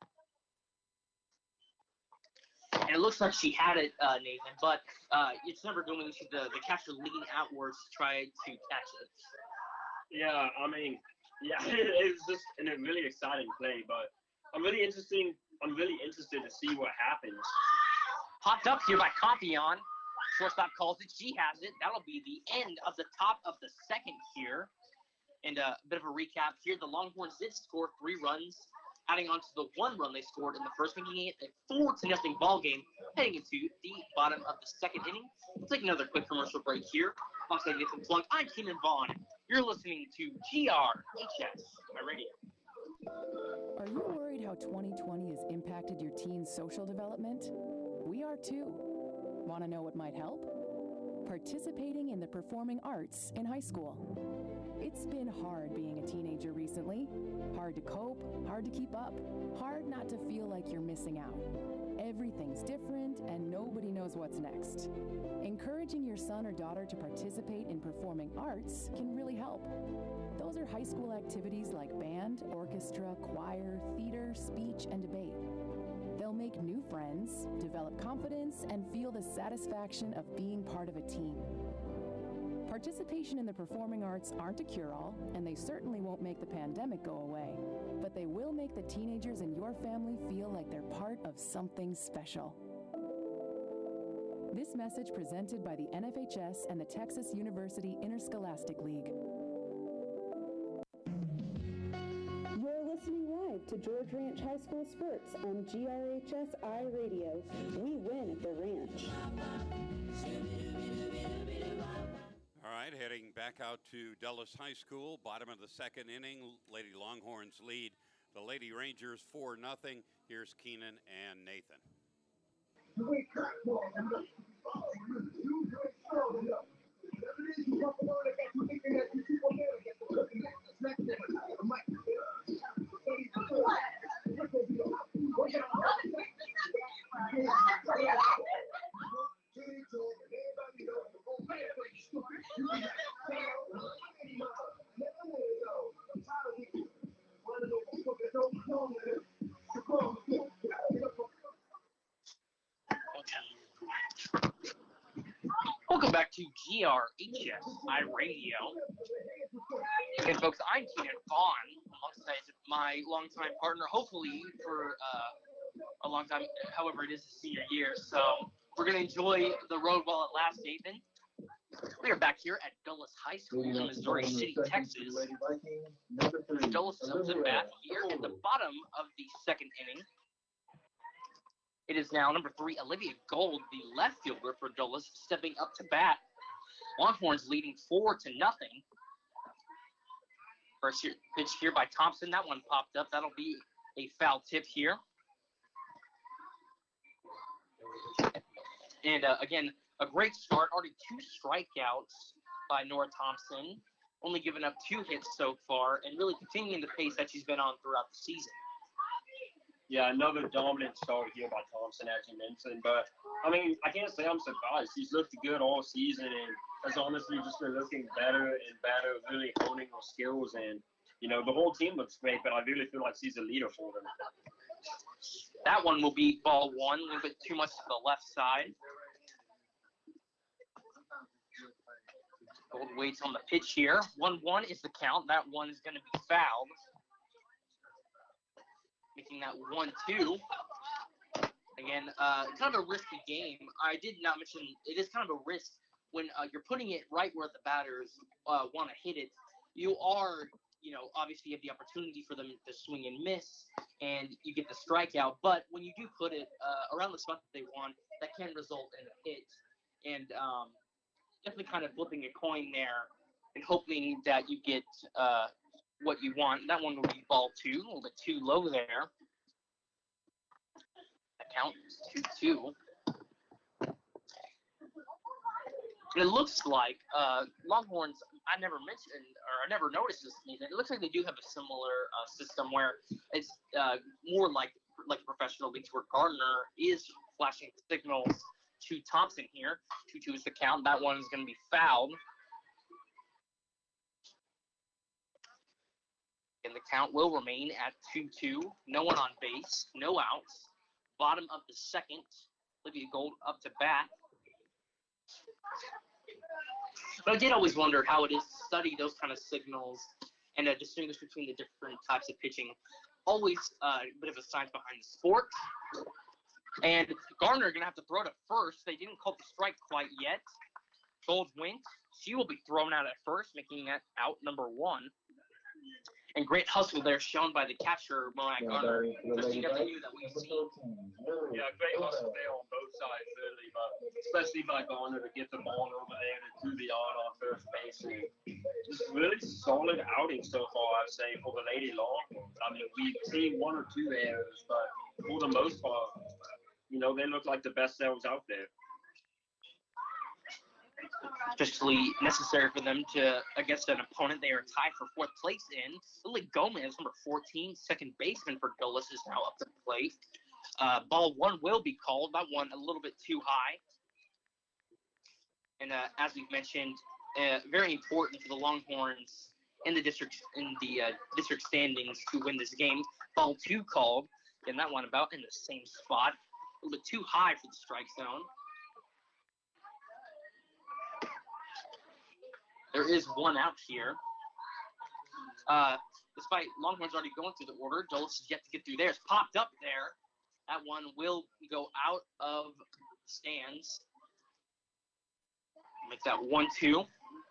And it looks like she had it, uh, Nathan, but uh, it's never going to the, the catcher leaning outwards to try to catch it. Yeah, I mean, yeah, it was just a really exciting play, but I'm really interesting. I'm really interested to see what happens. Popped up here by Compion. Shortstop calls it. She has it. That'll be the end of the top of the second here. And uh, a bit of a recap here. The Longhorns did score three runs, adding on to the one run they scored in the first, making it a four to nothing ball game, heading into the bottom of the second inning. We'll take another quick commercial break here. Alongside Nathan Plunk, I'm Keenan Vaughn. You're listening to G R H S, my radio. Are you worried how twenty twenty has impacted your teen's social development? We are too. Want to know what might help? Participating in the performing arts in high school. It's been hard being a teenager recently. Hard to cope, hard to keep up, hard not to feel like you're missing out. Everything's different and nobody knows what's next. Encouraging your son or daughter to participate in performing arts can really help. Those are high school activities like band, orchestra, choir, theater, speech, and debate. They'll make new friends, develop confidence, and feel the satisfaction of being part of a team. Participation in the performing arts aren't a cure-all, and they certainly won't make the pandemic go away, but they will make the teenagers in your family feel like they're part of something special. This message presented by the N F H S and the Texas University Interscholastic League. You're listening live to George Ranch High School Sports on G R H S I Radio. We win at the ranch. All right, heading back out to Dulles High School, bottom of the second inning. Lady Longhorns lead the Lady Rangers four nothing. Here's Keenan and Nathan. to G R H S iRadio. And folks, I'm Keenan Vaughn, alongside my longtime partner, hopefully for uh, a long time, however it is his senior year. So we're going to enjoy the road while it lasts, Nathan. We are back here at Dulles High School in Missouri City, Texas. Dulles comes to bat here at the bottom of the second inning. It is now number three, Olivia Gold, the left fielder for Dulles, stepping up to bat. Longhorns leading four to nothing. First here, pitch here by Thompson. That one popped up. That'll be a foul tip here. And uh, again, a great start. Already two strikeouts by Nora Thompson. Only given up two hits so far, and really continuing the pace that she's been on throughout the season. Yeah, another dominant start here by Thompson, as you mentioned. But, I mean, I can't say I'm surprised. She's looked good all season and has honestly just been looking better and better, really honing her skills. And, you know, the whole team looks great, but I really feel like she's a leader for them. That one will be ball one, a little bit too much to the left side. Gold waits on the pitch here. one one is the count. That one is going to be fouled. Making that one two. Again, uh, kind of a risky game. I did not mention it is kind of a risk when uh, you're putting it right where the batters uh, want to hit it. You are, you know, obviously you have the opportunity for them to swing and miss, and you get the strikeout. But when you do put it uh, around the spot that they want, that can result in a hit. And um, definitely kind of flipping a coin there and hoping that you get uh, what you want. That one will be ball two, a little bit too low there. That count is two two. And it looks like uh, Longhorns, I never mentioned, or I never noticed this, Nathan. It looks like they do have a similar uh, system where it's uh, more like like professional leagues where Gardner is flashing signals to Thompson here. two two is the count. That one is going to be fouled. And the count will remain at two two. No one on base. No outs. Bottom of the second. Olivia Gold up to bat. But I did always wonder how it is to study those kind of signals and uh, distinguish between the different types of pitching. Always uh, a bit of a science behind the sport. And Gardner going to have to throw to first. They didn't call the strike quite yet. Gold went. She will be thrown out at first, making that out number one. And great hustle there shown by the catcher, Mariah Gardner. Just you never knew that we've seen. Yeah, great hustle there on both sides, really. But especially by Gardner to get the ball over there to the yard on first base. Just really solid outing so far, I'd say, for the Lady Longhorns. I mean, we've seen one or two errors, but for the most part, you know, they look like the best selves out there. Especially necessary for them to, against an opponent they are tied for fourth place in. Lily Gomez, number fourteen, second baseman for Dulles, is now up to the plate. Uh, ball one will be called. That one a little bit too high. And uh, as we've mentioned, uh, very important for the Longhorns in the district in the uh, district standings to win this game. Ball two called, and that one about in the same spot. A little bit too high for the strike zone. There is one out here. Uh, despite Longhorns already going through the order, Dulles is yet to get through there. It's popped up there. That one will go out of the stands. Make that one two.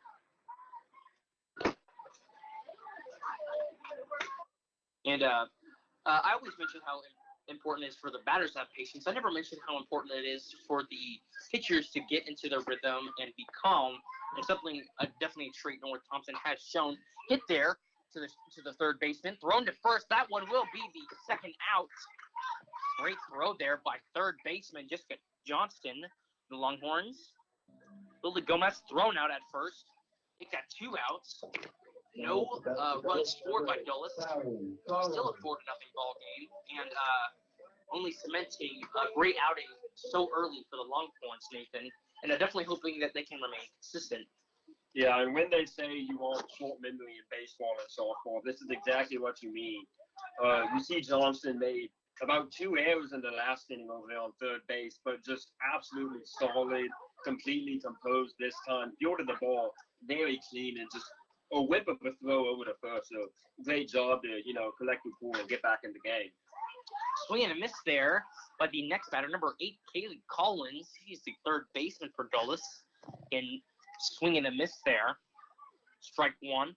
And uh, uh, I always mention how important it is for the batters to have patience. I never mentioned how important it is for the pitchers to get into their rhythm and be calm. And something uh, definitely a trait Nora Thompson has shown. Hit there to the to the third baseman, thrown to first. That one will be the second out. Great throw there by third baseman Jessica Johnston. The Longhorns. Lily Gomez thrown out at first. It got two outs. No uh, runs scored by Dulles. Still a four to nothing ball game, and uh, only cementing a great outing so early for the Longhorns, Nathan. And I'm definitely hoping that they can remain consistent. Yeah, and when they say you want short memory in baseball and softball, this is exactly what you mean. Uh, you see Johnston made about two errors in the last inning over there on third base, but just absolutely solid completely composed this time. Fielded the ball very clean and just a whip of a throw over the first. So great job to, you know, collect the pool and get back in the game. Swing and a miss there by the next batter, number eight, Kaylee Collins. He's the third baseman for Dulles. And swing and a miss there. Strike one.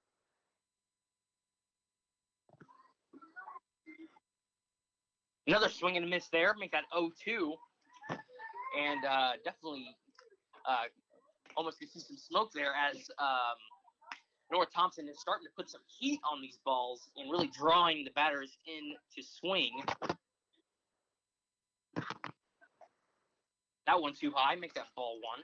Another swing and a miss there. Make that oh two. And uh, definitely uh, almost can see some smoke there as um, North Thompson is starting to put some heat on these balls and really drawing the batters in to swing. That one too high. Make that ball one.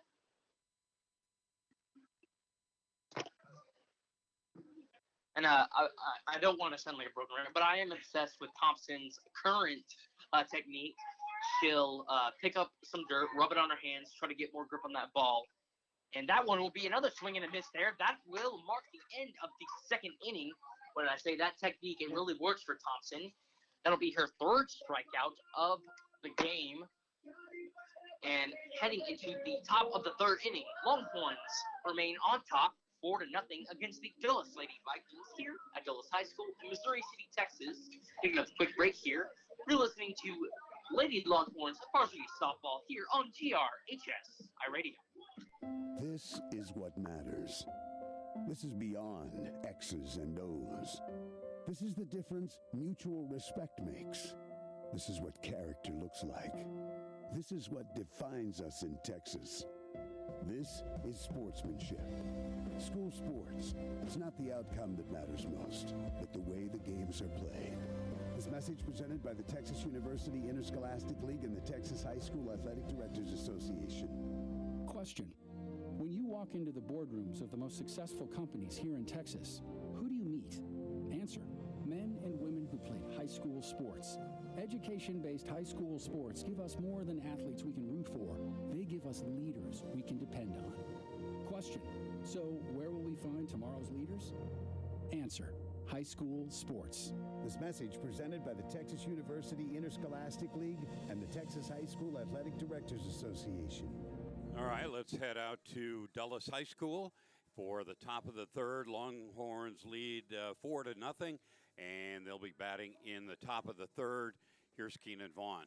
And uh, I, I don't want to sound like a broken record, but I am obsessed with Thompson's current uh, technique. She'll uh, pick up some dirt, rub it on her hands, try to get more grip on that ball. And that one will be another swing and a miss there. That will mark the end of the second inning. When I say that technique, it really works for Thompson. That'll be her third strikeout of the game. And heading into the top of the third inning, Longhorns remain on top, four to nothing against the Dulles Lady Vikings here at Dulles High School in Missouri City, Texas. Taking a quick break here. You're listening to Lady Longhorns varsity softball here on G R H S iRadio. This is what matters. This is beyond X's and O's. This is the difference mutual respect makes. This is what character looks like. This is what defines us in Texas. This is sportsmanship. School sports. It's not the outcome that matters most, but the way the games are played. This message presented by the Texas University Interscholastic League and the Texas High School Athletic Directors Association. Question. When you walk into the boardrooms of the most successful companies here in Texas, who do you meet? Answer. Men and women who played high school sports. Education-based high school sports give us more than athletes we can root for. They give us leaders we can depend on. Question. So where will we find tomorrow's leaders? Answer. High school sports. This message presented by the Texas University Interscholastic League and the Texas High School Athletic Directors Association. All right, let's head out to Dulles High School for the top of the third. Longhorns lead uh, four to nothing, and they'll be batting in the top of the third. Here's Keenan Vaughn.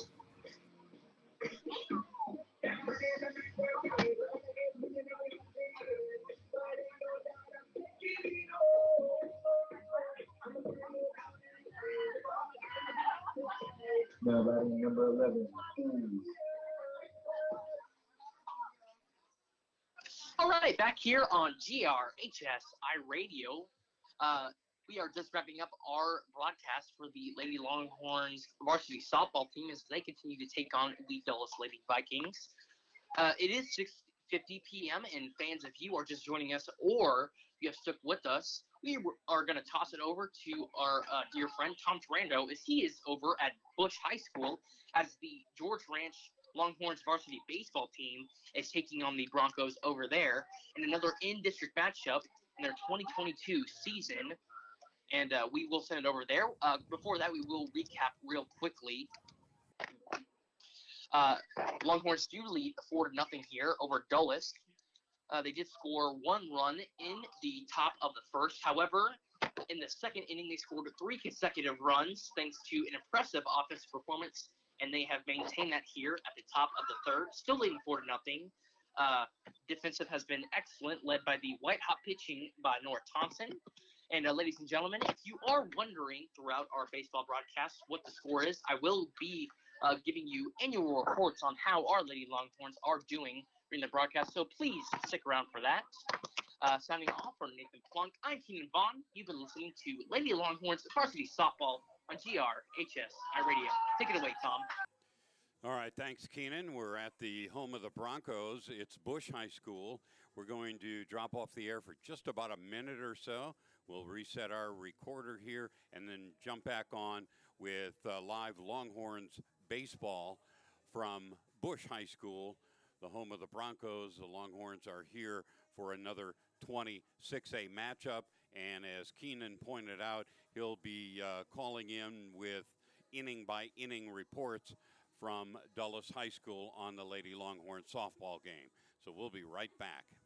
Now batting number eleven. All right, back here on G R H S iRadio. Uh, we are just wrapping up our broadcast for the Lady Longhorns varsity softball team as they continue to take on the Dulles Lady Vikings. Uh, it is six fifty p.m., and fans, if you are just joining us or you have stuck with us, we are going to toss it over to our uh, dear friend Tom Tarando as he is over at Bush High School as the George Ranch Longhorns varsity baseball team is taking on the Broncos over there in another in-district matchup in their twenty twenty-two season. And uh, we will send it over there. Uh, before that, we will recap real quickly. Uh, Longhorns do lead four to nothing here over Dulles. Uh, they did score one run in the top of the first. However, in the second inning, they scored three consecutive runs thanks to an impressive offensive performance, and they have maintained that here at the top of the third, still leading four to nothing. Uh, defensive has been excellent, led by the white-hot pitching by North Thompson. And uh, ladies and gentlemen, if you are wondering throughout our baseball broadcast what the score is, I will be uh, giving you annual reports on how our Lady Longhorns are doing during the broadcast, so please stick around for that. Uh, signing off for Nathan Plunk, I'm Keenan Vaughn. You've been listening to Lady Longhorns varsity softball on G R H S iRadio. Take it away, Tom. All right, thanks, Keenan. We're at the home of the Broncos. It's Bush High School. We're going to drop off the air for just about a minute or so. We'll reset our recorder here and then jump back on with uh, live Longhorns baseball from Bush High School, the home of the Broncos. The Longhorns are here for another twenty-six A matchup. And as Keenan pointed out, he'll be uh, calling in with inning-by-inning reports from Dulles High School on the Lady Longhorn softball game. So we'll be right back.